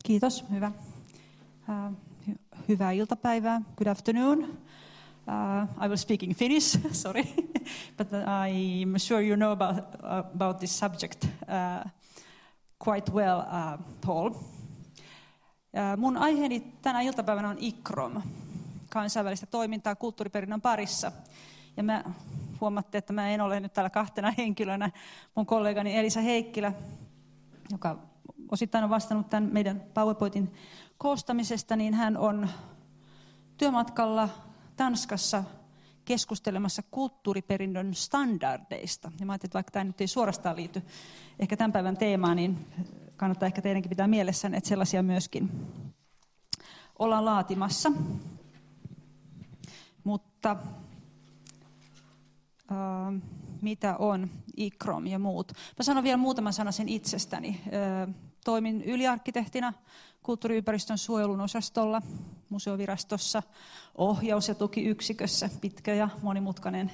Kiitos, hyvä. Hyvää iltapäivää. Good afternoon. I will speak in Finnish, sorry, but I'm sure you know about this subject quite well, Paul. Mun aiheeni tänä iltapäivänä on ICCROM, kansainvälistä toimintaa kulttuuriperinnön parissa. Ja mä huomatte, että mä en ole nyt täällä kahtena henkilönä. Mun kollegani Elisa Heikkilä, joka osittain on vastannut tämän meidän PowerPointin koostamisesta, niin hän on työmatkalla Tanskassa keskustelemassa kulttuuriperinnön standardeista. Ja mä ajattelin, että vaikka tämä nyt ei suorastaan liity ehkä tämän päivän teemaan, niin kannattaa ehkä teidänkin pitää mielessään, että sellaisia myöskin ollaan laatimassa. Mutta mitä on ICCROM ja muut? Mä sanon vielä muutaman sanan sen itsestäni. Toimin yliarkkitehtina kulttuuriympäristön suojelun osastolla, museovirastossa, ohjaus- ja tukiyksikössä, pitkä ja monimutkainen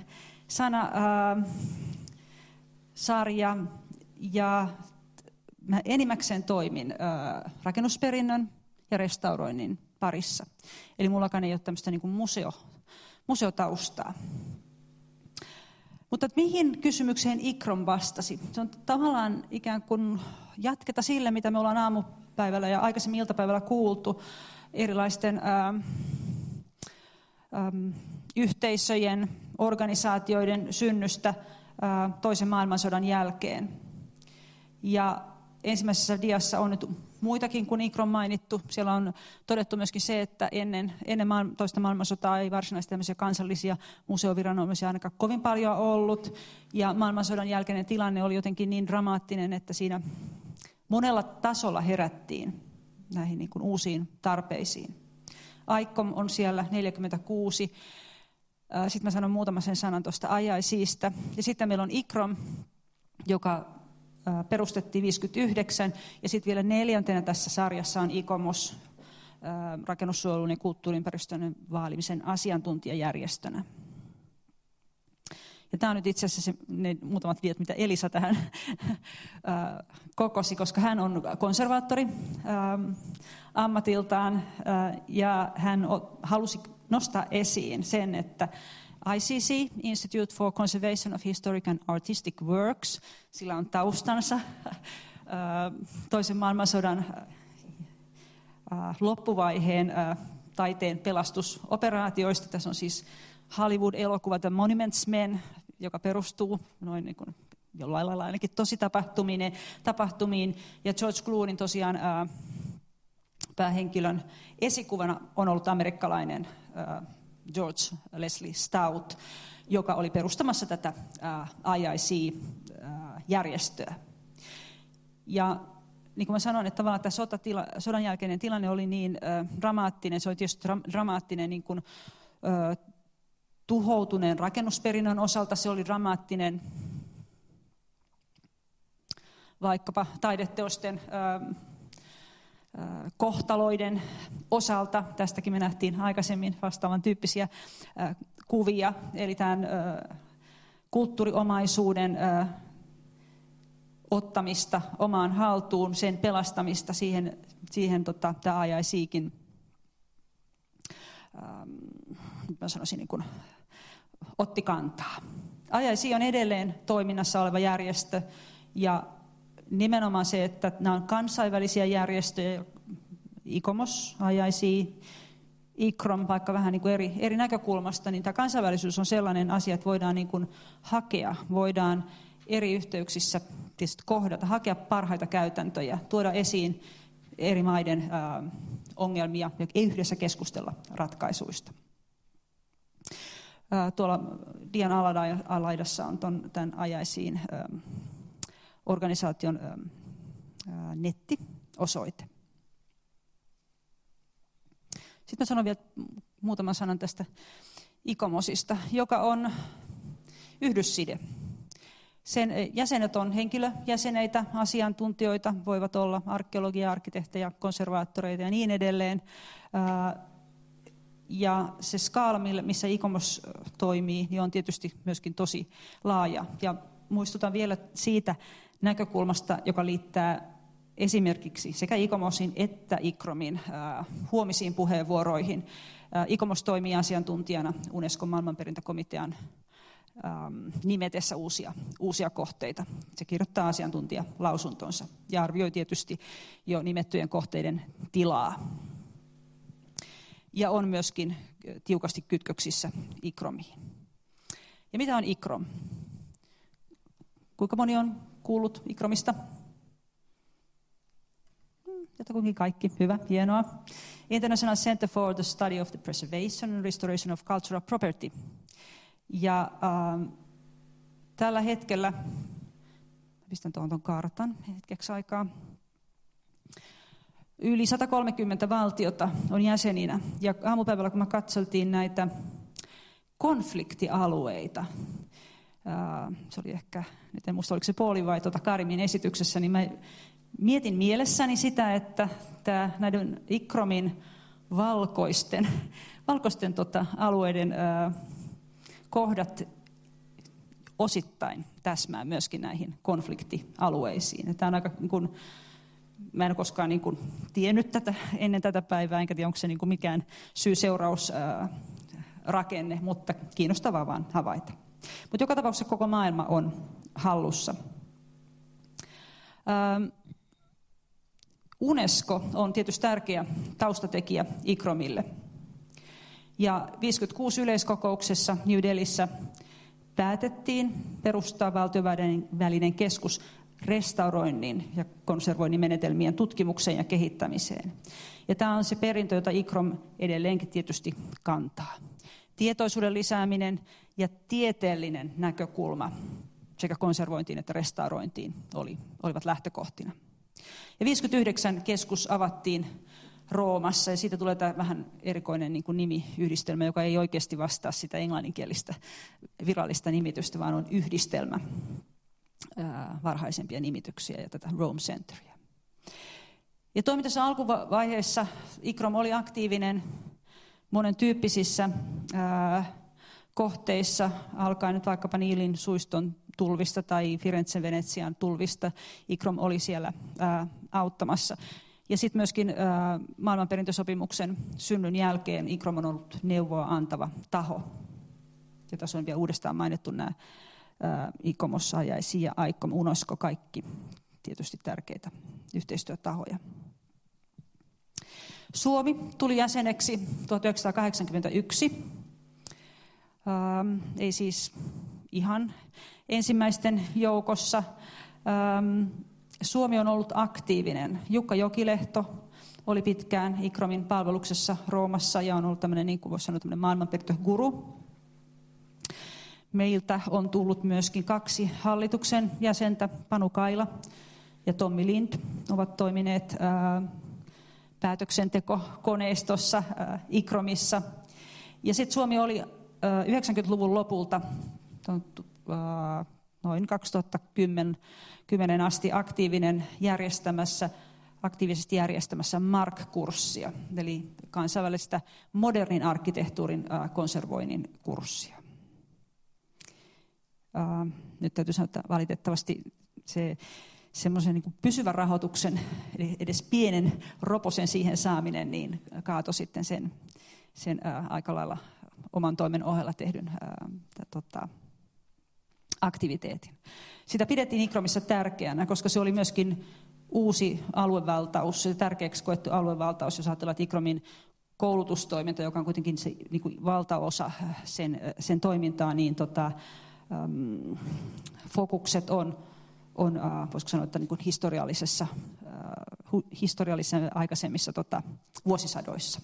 sarja. Ja mä enimmäkseen toimin rakennusperinnön ja restauroinnin parissa. Eli mullakaan ei ole tämmöistä niin kuin museotaustaa. Mutta mihin kysymykseen ICCROM vastasi? Se on tavallaan ikään kuin jatketa sille, mitä me ollaan aamupäivällä ja aikaisemmin iltapäivällä kuultu erilaisten yhteisöjen, organisaatioiden synnystä toisen maailmansodan jälkeen. Ja ensimmäisessä diassa on nyt muitakin kuin ICCROM mainittu. Siellä on todettu myöskin se, että ennen toista maailmansotaa ei varsinaisesti tämmöisiä kansallisia museoviranomaisia ainakaan kovin paljon ollut. Ja maailmansodan jälkeinen tilanne oli jotenkin niin dramaattinen, että siinä monella tasolla herättiin näihin niin kuin uusiin tarpeisiin. ICOM on siellä 46. Sitten mä sanon muutaman sen sanan tuosta IIC:stä. Ja sitten meillä on ICCROM, joka perustettiin 59, ja sitten vielä neljäntenä tässä sarjassa on ICOMOS, rakennussuojelun ja kulttuuriympäristön vaalimisen asiantuntijajärjestönä. Ja tämä on nyt itse asiassa ne muutamat viet, mitä Elisa tähän kokosi, koska hän on konservaattori ammatiltaan, ja hän halusi nostaa esiin sen, että ICC, Institute for Conservation of Historic and Artistic Works, sillä on taustansa toisen maailmansodan loppuvaiheen taiteen pelastusoperaatioista. Tässä on siis Hollywood-elokuva The Monuments Men, joka perustuu noin niin kuin jollain lailla ainakin tositapahtumiin. Ja George Clooneyn tosiaan päähenkilön esikuvana on ollut amerikkalainen George Leslie Stout, joka oli perustamassa tätä IIC-järjestöä. Ja niin kuin mä sanoin, että tavallaan tämä sodan jälkeinen tilanne oli niin dramaattinen, se oli tietysti dramaattinen niin kuin, tuhoutuneen rakennusperinnön osalta, se oli dramaattinen vaikkapa taideteosten kohtaloiden osalta. Tästäkin me nähtiin aikaisemmin vastaavan tyyppisiä kuvia, eli tämän kulttuuriomaisuuden ottamista omaan haltuun, sen pelastamista, siihen tämä IICkin, mä sanoisin, niin kuin, otti kantaa. IIC on edelleen toiminnassa oleva järjestö, ja nimenomaan se, että nämä on kansainvälisiä järjestöjä, ICOMOS, IIC, ICCROM, vaikka vähän niin kuin eri näkökulmasta, niin tämä kansainvälisyys on sellainen asia, että voidaan niin kuin hakea, voidaan eri yhteyksissä tietysti kohdata, hakea parhaita käytäntöjä, tuoda esiin eri maiden ongelmia ja yhdessä keskustella ratkaisuista. Tuolla dian alaidassa on tämän IIC:n organisaation nettiosoite. Sitten mä sanon vielä muutaman sanan tästä ICOMOSista, joka on yhdysside. Sen jäsenet on henkilöjäseneitä, asiantuntijoita, voivat olla arkeologia, arkkitehtejä, konservaattoreita ja niin edelleen. Ja se skaala, missä ICOMOS toimii, niin on tietysti myöskin tosi laaja. Ja muistutan vielä siitä näkökulmasta, joka liittää esimerkiksi sekä ICOMOSin että ICROMin huomisiin puheenvuoroihin. ICOMOS toimii asiantuntijana Unescon maailmanperintökomitean nimetessä uusia kohteita. Se kirjoittaa asiantuntijalausuntonsa ja arvioi tietysti jo nimettyjen kohteiden tilaa. Ja on myöskin tiukasti kytköksissä ICROMiin. Ja mitä on ICROM? Kuinka moni on kuullut ICROMista? Jotakuinkin kaikki. Hyvä, hienoa. International Center for the Study of the Preservation and Restoration of Cultural Property. Ja tällä hetkellä, pistän tuon kartan hetkeksi aikaa, yli 130 valtiota on jäseninä. Ja aamupäivällä, kun me katseltiin näitä konfliktialueita, se oli ehkä, nyt en muista oliko se Pauli vai Karimin esityksessä, niin mä mietin mielessäni sitä, että näiden ICROMin valkoisten alueiden kohdat osittain täsmää myöskin näihin konfliktialueisiin. Tämä on aika, niin kuin, mä en ole koskaan niin kuin tiennyt tätä ennen tätä päivää, enkä tiedä, onko se niin kuin mikään syy-seurausrakenne, mutta kiinnostavaa vaan havaita. Mutta joka tapauksessa koko maailma on hallussa. UNESCO on tietysti tärkeä taustatekijä ICROMille. Ja 56 yleiskokouksessa New Delhissä päätettiin perustaa valtioiden välinen keskus restauroinnin ja konservoinnin menetelmien tutkimukseen ja kehittämiseen. Ja tämä on se perintö, jota ICROM edelleenkin tietysti kantaa. Tietoisuuden lisääminen ja tieteellinen näkökulma sekä konservointiin että restaurointiin olivat lähtökohtina. Ja 59 keskus avattiin Roomassa, ja siitä tulee tämä vähän erikoinen niin kuin nimiyhdistelmä, joka ei oikeasti vastaa sitä englanninkielistä virallista nimitystä, vaan on yhdistelmä varhaisempia nimityksiä ja tätä Rome Centeria. Ja toimintansa alkuvaiheessa ICROM oli aktiivinen monen tyyppisissä kohteissa, alkaen nyt vaikkapa Niilin suiston tulvista tai Firenzen Venetsian tulvista. ICROM oli siellä auttamassa. Ja sitten myöskin maailmanperintösopimuksen synnyn jälkeen ICROM on ollut neuvoa antava taho. Ja tässä on vielä uudestaan mainittu nämä ICOMOS, AIC ja ICOM, UNESCO, kaikki tietysti tärkeitä yhteistyötahoja. Suomi tuli jäseneksi 1981. Ei siis ihan ensimmäisten joukossa. Suomi on ollut aktiivinen. Jukka Jokilehto oli pitkään ICROMin palveluksessa Roomassa ja on ollut tämmöinen, niin kuin voisi sanoa, tämmöinen maailmanperintöguru. Meiltä on tullut myöskin 2 hallituksen jäsentä, Panu Kaila ja Tommi Lind, ovat toimineet päätöksentekokoneistossa ICROMissa. Ja sitten Suomi oli 90-luvun lopulta noin 2010 asti aktiivisesti järjestämässä MARC-kurssia, eli kansainvälistä modernin arkkitehtuurin konservoinnin kurssia. Nyt täytyy sanoa, että valitettavasti semmoisen niin pysyvän rahoituksen, eli edes pienen roposen siihen saaminen, niin kaatoi sitten sen aika lailla oman toimen ohella tehdyn aktiviteetin. Sitä pidettiin ICROMissa tärkeänä, koska se oli myöskin uusi aluevaltaus, tärkeäksi koettu aluevaltaus, jos ajatellaan ICROMin koulutustoiminta, joka on kuitenkin se, niin kuin valtaosa sen toimintaa, niin fokukset on voisiko sanoa, että niin kuin historiallisissa aikaisemmissa vuosisadoissa.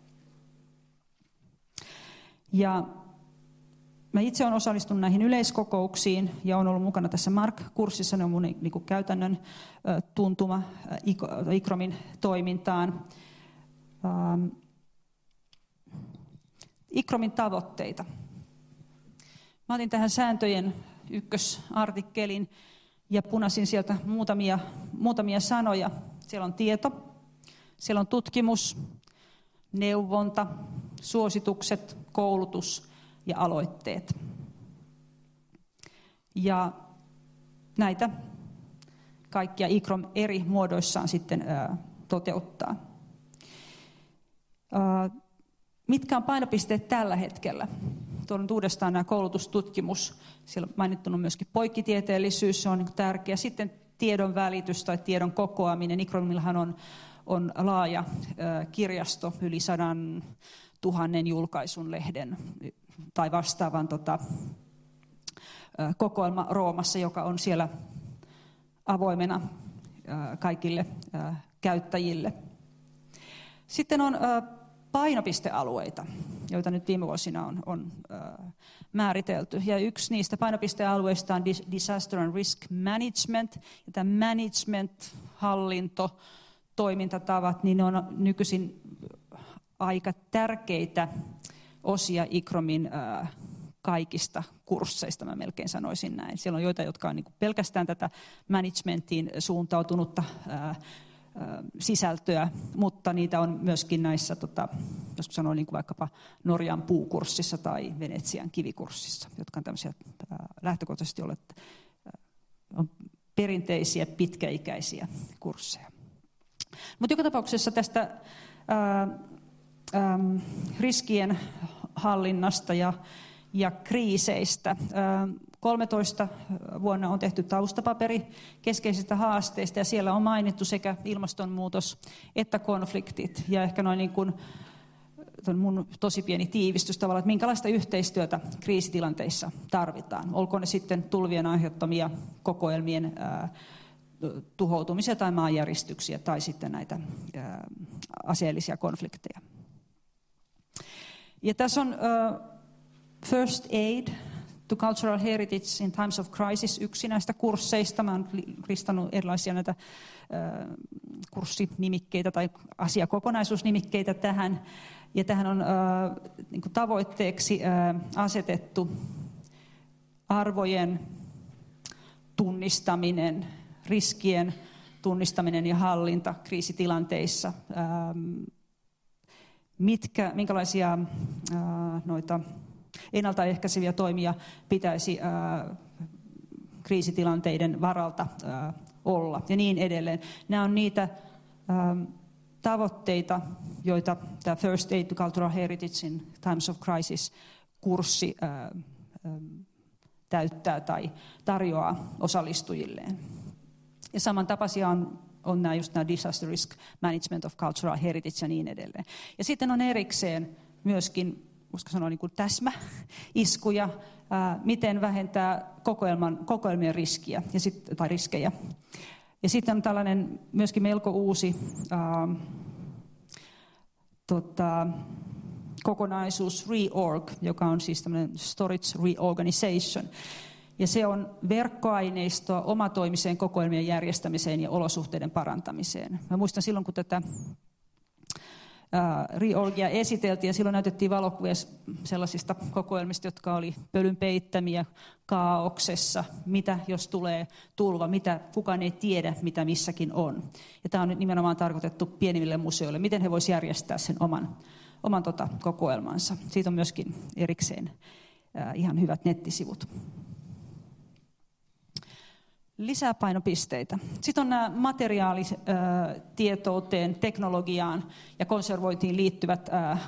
Ja mä itse olen osallistunut näihin yleiskokouksiin ja olen ollut mukana tässä MARC-kurssissa, ne on mun niin kuin käytännön tuntuma ICROMin toimintaan. ICROMin tavoitteita. Mä otin tähän sääntöjen ykkösartikkelin ja punasin sieltä muutamia sanoja. Siellä on tieto, siellä on tutkimus, neuvonta, suositukset, koulutus ja aloitteet. Ja näitä kaikkia ICROM eri muodoissaan sitten toteuttaa. Mitkä on painopisteet tällä hetkellä? Tuon uudestaan nämä koulutustutkimus. Siellä on mainittu myöskin poikkitieteellisyys, se on niin tärkeä. Sitten tiedon välitys tai tiedon kokoaminen. ICROMillahan on laaja kirjasto, yli 100 000 julkaisun lehden tai vastaavan kokoelma Roomassa, joka on siellä avoimena kaikille käyttäjille. Sitten on painopistealueita, joita nyt viime vuosina on määritelty. Ja yksi niistä painopistealueista on Disaster and Risk Management. Ja tämä management, hallinto, toimintatavat, niin ne on nykyisin aika tärkeitä osia ICROMin kaikista kursseista, mä melkein sanoisin näin. Siellä on joita, jotka on niin kuin pelkästään tätä managementiin suuntautunutta sisältöä, mutta niitä on myöskin näissä, joskus sanoo niin kuin vaikkapa Norjan puukurssissa tai Venetsian kivikurssissa, jotka on tämmöisiä lähtökohtaisesti on perinteisiä, pitkäikäisiä kursseja. Mutta joka tapauksessa tästä riskien hallinnasta ja kriiseistä. 13 vuonna on tehty taustapaperi keskeisistä haasteista ja siellä on mainittu sekä ilmastonmuutos että konfliktit. Ja ehkä noin niin kuin mun tosi pieni tiivistys tavallaan, että minkälaista yhteistyötä kriisitilanteissa tarvitaan. Olkoon ne sitten tulvien aiheuttamia kokoelmien tuhoutumisia tai maanjäristyksiä tai sitten näitä aseellisia konflikteja. Ja tässä on First Aid to Cultural Heritage in Times of Crisis, yksi näistä kursseista. Mä oon listannut erilaisia näitä kurssinimikkeitä tai asiakokonaisuusnimikkeitä tähän. Ja tähän on niin kuin tavoitteeksi asetettu arvojen tunnistaminen, riskien tunnistaminen ja hallinta kriisitilanteissa. Minkälaisia noita ennaltaehkäiseviä toimia pitäisi kriisitilanteiden varalta olla ja niin edelleen. Nämä on niitä tavoitteita, joita tämä First Aid to Cultural Heritage in Times of Crisis-kurssi täyttää tai tarjoaa osallistujilleen. Ja samantapaisia on nämä Disaster Risk Management of Cultural Heritage ja niin edelleen. Ja sitten on erikseen myöskin, voisiko sanoa niin kuin täsmäiskuja, miten vähentää kokoelmien riskiä tai riskejä. Ja sitten on tällainen myöskin melko uusi kokonaisuus Reorg, joka on siis tämmöinen Storage Reorganization. Ja se on verkkoaineistoa omatoimiseen kokoelmien järjestämiseen ja olosuhteiden parantamiseen. Mä muistan silloin, kun tätä Reorgia esiteltiin, ja silloin näytettiin valokuvia sellaisista kokoelmista, jotka oli pölyn peittämiä, kaauksessa, mitä jos tulee tulva, kukaan ei tiedä, mitä missäkin on. Ja tämä on nyt nimenomaan tarkoitettu pienimmille museoille, miten he voisivat järjestää sen oman kokoelmansa. Siitä on myöskin erikseen ihan hyvät nettisivut. Lisää painopisteitä. Sitten on nämä materiaalitietouteen, teknologiaan ja konservointiin liittyvät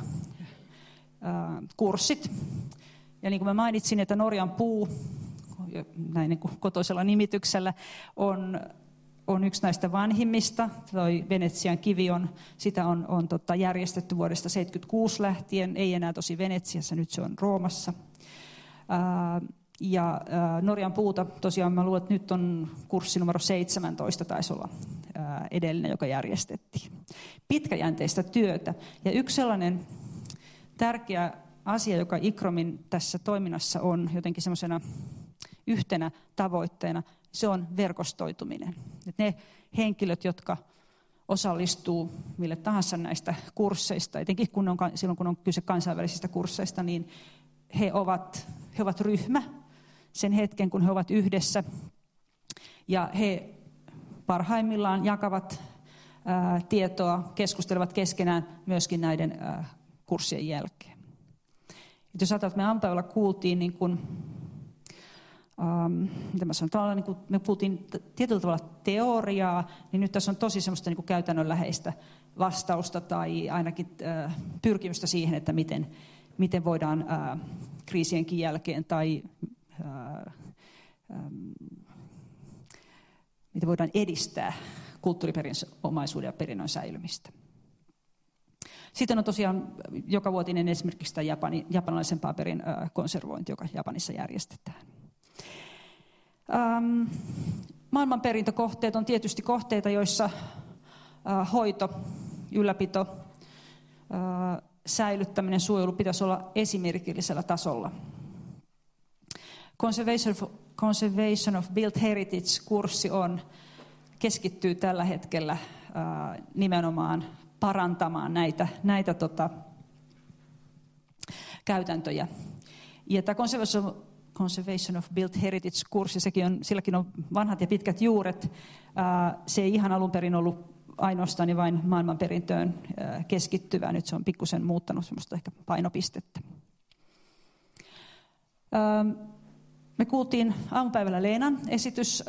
kurssit. Ja niin kuin mä mainitsin, että Norjan puu, näin niin kuin kotoisella nimityksellä, on yksi näistä vanhimmista. Toi Venetsian kivi sitä on järjestetty vuodesta 1976 lähtien, ei enää tosi Venetsiassa, nyt se on Roomassa. Ja Norjan puuta, tosiaan mä luulen, että nyt on kurssi numero 17, taisi olla edellinen, joka järjestettiin. Pitkäjänteistä työtä. Ja yksi sellainen tärkeä asia, joka ICROMin tässä toiminnassa on jotenkin semmoisena yhtenä tavoitteena, se on verkostoituminen. Et ne henkilöt, jotka osallistuu mille tahansa näistä kursseista, etenkin silloin kun on kyse kansainvälisistä kursseista, niin he ovat ryhmä sen hetken, kun he ovat yhdessä. Ja he parhaimmillaan jakavat tietoa, keskustelevat keskenään myöskin näiden kurssien jälkeen. Et jos ajatellaan, että me aamupäivällä kuultiin niin kun mitä mä sanon, niin kuin me puhuttiin tietyllä tavalla teoriaa, niin nyt tässä on tosi semmoista niin kuin käytännönläheistä vastausta tai ainakin pyrkimystä siihen, että miten voidaan kriisienkin jälkeen tai miten voidaan edistää kulttuuriperintöomaisuuden ja perinnön säilymistä. Sitten on tosiaan jokavuotinen esimerkiksi tämä japanilaisen paperin konservointi, joka Japanissa järjestetään. Maailmanperintökohteet on tietysti kohteita, joissa hoito, ylläpito, säilyttäminen, suojelu pitäisi olla esimerkillisellä tasolla. Conservation of Built Heritage-kurssi keskittyy tällä hetkellä nimenomaan parantamaan näitä käytäntöjä. Ja tämä Conservation of Built Heritage-kurssi, silläkin on vanhat ja pitkät juuret. Se ei ihan alun perin ollut ainoastaan ja vain maailmanperintöön keskittyvää. Nyt se on pikkusen muuttanut semmoista ehkä painopistettä. Me kuultiin aamupäivällä Leenan esitys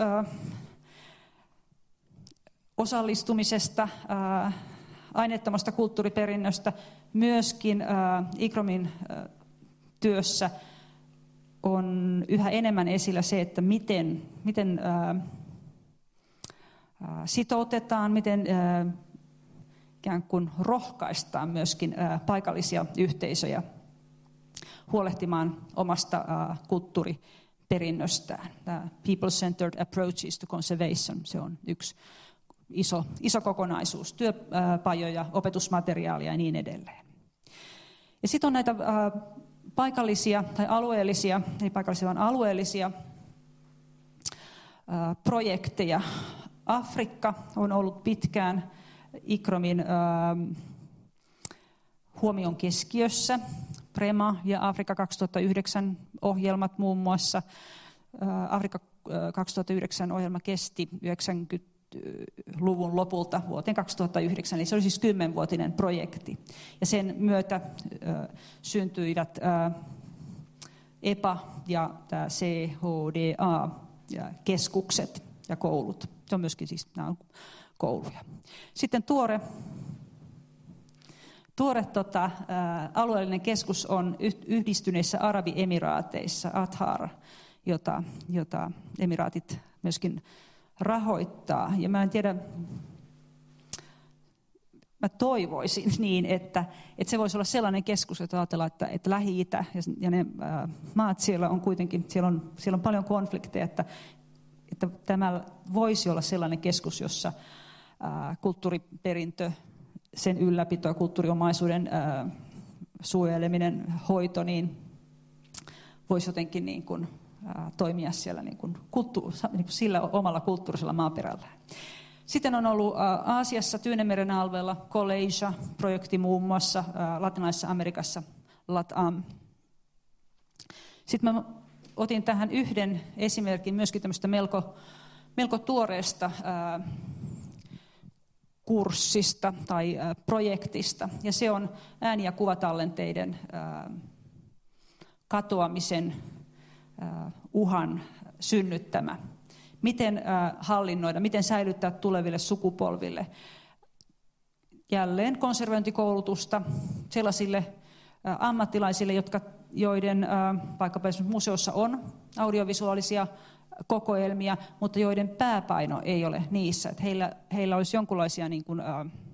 osallistumisesta, aineettomasta kulttuuriperinnöstä. Myöskin ICROMin työssä on yhä enemmän esillä se, että miten sitoutetaan, miten ikään kuin rohkaistaan myöskin paikallisia yhteisöjä huolehtimaan omasta kulttuuriperinnöstään. People-centered approaches to conservation, se on yksi iso kokonaisuus, työpajoja, opetusmateriaalia ja niin edelleen. Ja sitten on näitä paikallisia tai alueellisia, ei paikallisia vaan alueellisia projekteja. Afrikka on ollut pitkään ICROMin huomion keskiössä. Prema ja Afrikka 2009 ohjelmat muun muassa. Afrikka 2009 ohjelma kesti 90-luvun lopulta vuoteen 2009, eli se oli siis 10-vuotinen projekti. Ja sen myötä syntyivät EPA ja tämä CHDA-keskukset ja koulut. Se on myöskin siis nämä on kouluja. Sitten tuore alueellinen keskus on Yhdistyneissä Arabiemiraateissa, Athar, jota emiraatit myöskin rahoittaa. Ja mä en tiedä, mä toivoisin niin, että se voisi olla sellainen keskus, että ajatellaan, että Lähi-Itä ja ne maat siellä on kuitenkin, siellä on paljon konflikteja, että tämä voisi olla sellainen keskus, jossa kulttuuriperintö, sen ylläpito ja kulttuuriomaisuuden suojeleminen, hoito, niin voisi jotenkin niin kuin, toimia siellä niin kuin sillä omalla kulttuurisella maaperällä. Sitten on ollut Aasiassa, Tyynenmeren alueella, Collasia-projekti muun muassa, Latinalaisessa Amerikassa, LATAM. Sitten mä otin tähän yhden esimerkin myöskin tämmöistä melko tuoreesta kurssista tai projektista, ja se on ääni- ja kuvatallenteiden katoamisen uhan synnyttämä. Miten hallinnoida, miten säilyttää tuleville sukupolville. Jälleen konservointikoulutusta sellaisille ammattilaisille, joiden vaikkapa museossa on audiovisuaalisia kokoelmia, mutta joiden pääpaino ei ole niissä. Että heillä olisi jonkinlaisia niin kuin,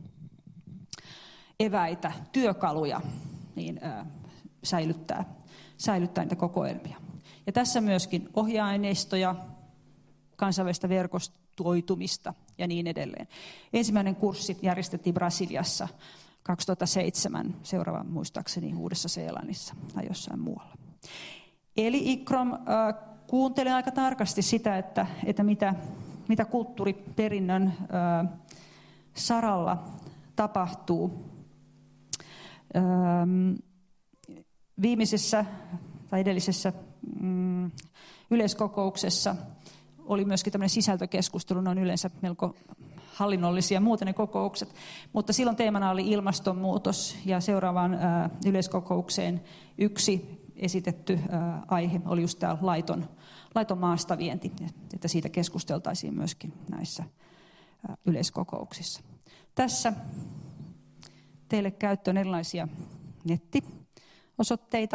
eväitä, työkaluja niin, säilyttää niitä kokoelmia. Ja tässä myöskin ohjeaineistoja, kansainvälistä verkostoitumista ja niin edelleen. Ensimmäinen kurssi järjestettiin Brasiliassa 2007, seuraava muistaakseni Uudessa-Seelannissa tai jossain muualla. Eli ICROM kuuntelee aika tarkasti sitä, että mitä kulttuuriperinnön saralla tapahtuu. Viimeisessä tai edellisessä yleiskokouksessa oli myöskin tämmöinen sisältökeskustelu, ne on yleensä melko hallinnollisia muuten ne kokoukset, mutta silloin teemana oli ilmastonmuutos ja seuraavaan yleiskokoukseen yksi esitetty aihe oli just tämä laiton maastavienti, että siitä keskusteltaisiin myöskin näissä yleiskokouksissa. Tässä teille käyttöön erilaisia nettiosoitteita.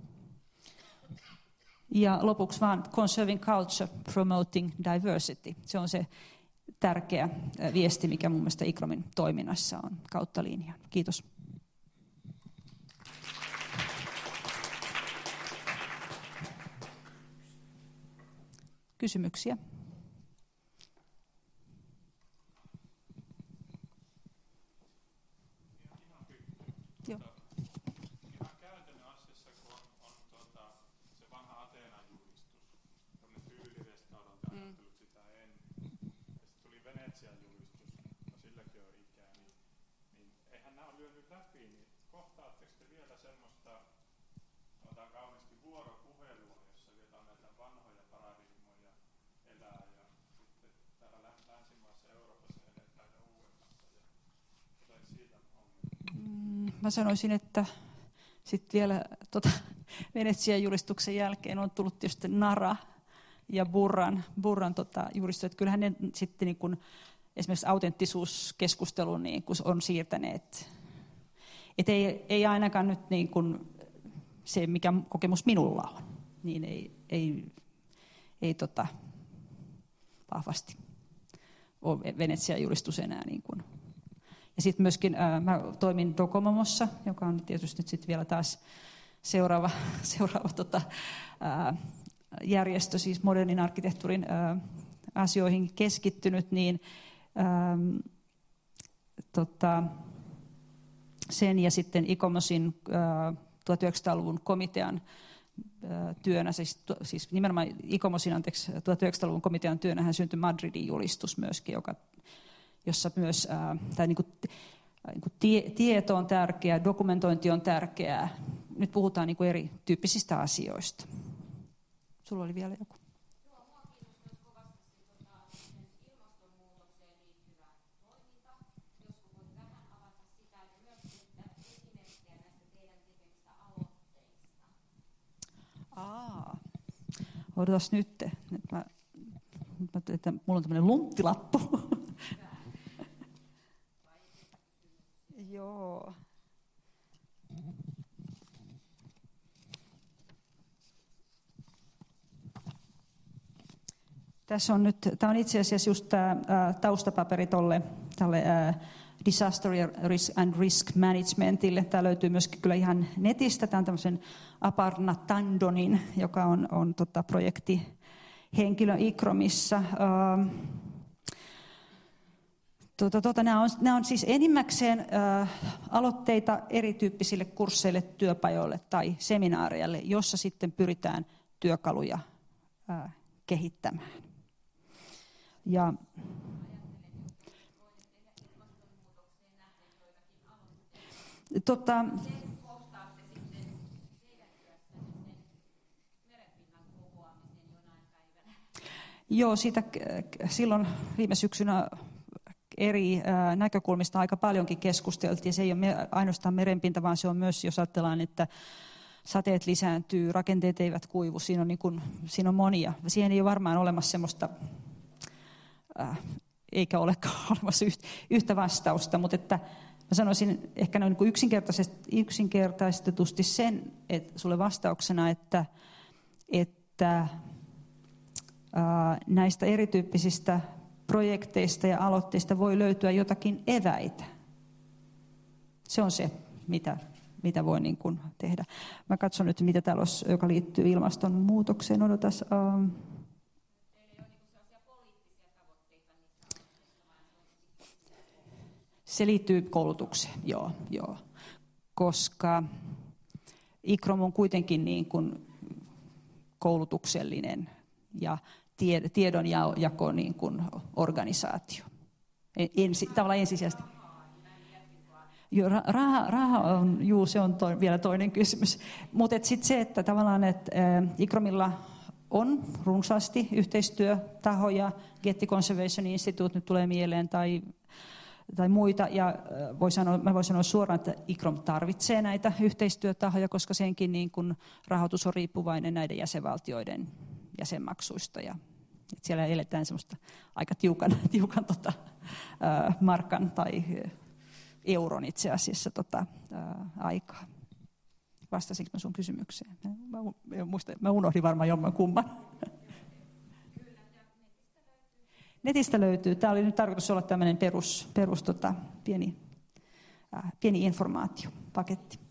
Ja lopuksi vaan Conserving Culture, Promoting Diversity. Se on se tärkeä viesti, mikä mun mielestä ICROMin toiminnassa on kautta linjan. Kiitos. Kysymyksiä? Joo. Ihan käytännön asiassa, kun on se vanha Ateenan julistus, tämmöinen tyylirestauranti on ajatellut sitä ennen. Ja sitten tuli Venetsian julistus, no silläkin on ikää, niin eihän nämä ole lyönyt läpi, niin kohtaatteko te vielä semmoista, sanotaan kauniisti vuoropuhelua, jossa vielä näitä vanhoja paradigmoja elää ja sitten täällä länsimaassa Euroopassa edetään ja uudemmassa ja tulee siitä ongelmia? Mä sanoisin, että sitten vielä Venetsian julistuksen jälkeen on tullut tietysti Nara ja Burran julistus, että kyllähän ne sitten niin kuin esimerkiksi autenttisuuskeskustelun niin kuin on siirtäneet. Että ei ainakaan nyt niin kuin se, mikä kokemus minulla on, niin ei vahvasti ole Venetsian julistus enää niin kuin. Ja sitten myöskin mä toimin Docomomossa, joka on tietysti nyt sitten vielä taas seuraava järjestö, siis modernin arkkitehtuurin asioihin keskittynyt, niin sen ja sitten ICOMOSin 1900-luvun komitean työnä, siis nimenomaan ICOMOSin 1900-luvun komitean työnä hän syntyi Madridin julistus myöskin, jossa myös tieto on tärkeää, dokumentointi on tärkeää. Nyt puhutaan niin kuin erityyppisistä asioista. Sulla oli vielä joku? Joo, minua kiinnostaa kovasti ilmastonmuutokseen liittyvä toiminta. Joskus voit vähän avata sitä ja myös esimerkkejä näistä teidän tekemistä aloitteista. Odotas nyt. Mulla on tämmöinen lunttilappu. Joo. Tässä on nyt, tämä on itse asiassa just tämä taustapaperi tälle Disaster and Risk Managementille. Tämä löytyy myöskin kyllä ihan netistä. Tämä on tämmöisen Aparna Tandonin, joka on projektihenkilö ICROMissa. Nämä on siis enimmäkseen aloitteita erityyppisille kursseille, työpajoille tai seminaareille, jossa sitten pyritään työkaluja kehittämään. Ja joo, siitä silloin viime syksynä eri näkökulmista aika paljonkin keskusteltiin. Se ei ole ainoastaan merenpinta, vaan se on myös, jos ajatellaan, että sateet lisääntyy, rakenteet eivät kuivu, siinä on monia. Siihen ei ole varmaan olemassa semmoista, eikä olekaan olemassa yhtä vastausta, mutta että mä sanoisin ehkä noin yksinkertaistetusti sen, että sulle vastauksena, että näistä erityyppisistä projekteista ja aloitteista voi löytyä jotakin eväitä. Se on se, mitä voi niin kuin tehdä. Mä katson nyt, mitä täällä olisi, joka liittyy ilmastonmuutokseen. Odotas. Se liittyy koulutukseen, joo. Koska ICROM on kuitenkin niin kuin koulutuksellinen ja tiedonjako niin kuin organisaatio. Tavallaan ensisijaisesti. Joo, raha on, se on vielä toinen kysymys. Mutta sitten se, että tavallaan että ICROMilla on runsaasti yhteistyötahoja, Getty Conservation Institute nyt tulee mieleen, tai tai muita. Ja mä voin sanoa suoraan, että ICROM tarvitsee näitä yhteistyötahoja, koska senkin niin kuin rahoitus on riippuvainen näiden jäsenvaltioiden jäsenmaksuista. Ja että siellä eletään semmoista aika tiukan markan tai euron itse asiassa aikaa. Vastasinko mä sun kysymykseen? Mä unohdin varmaan jommankumman. Netistä löytyy. Tämä oli nyt tarkoitus olla tämmöinen perus pieni informaatiopaketti.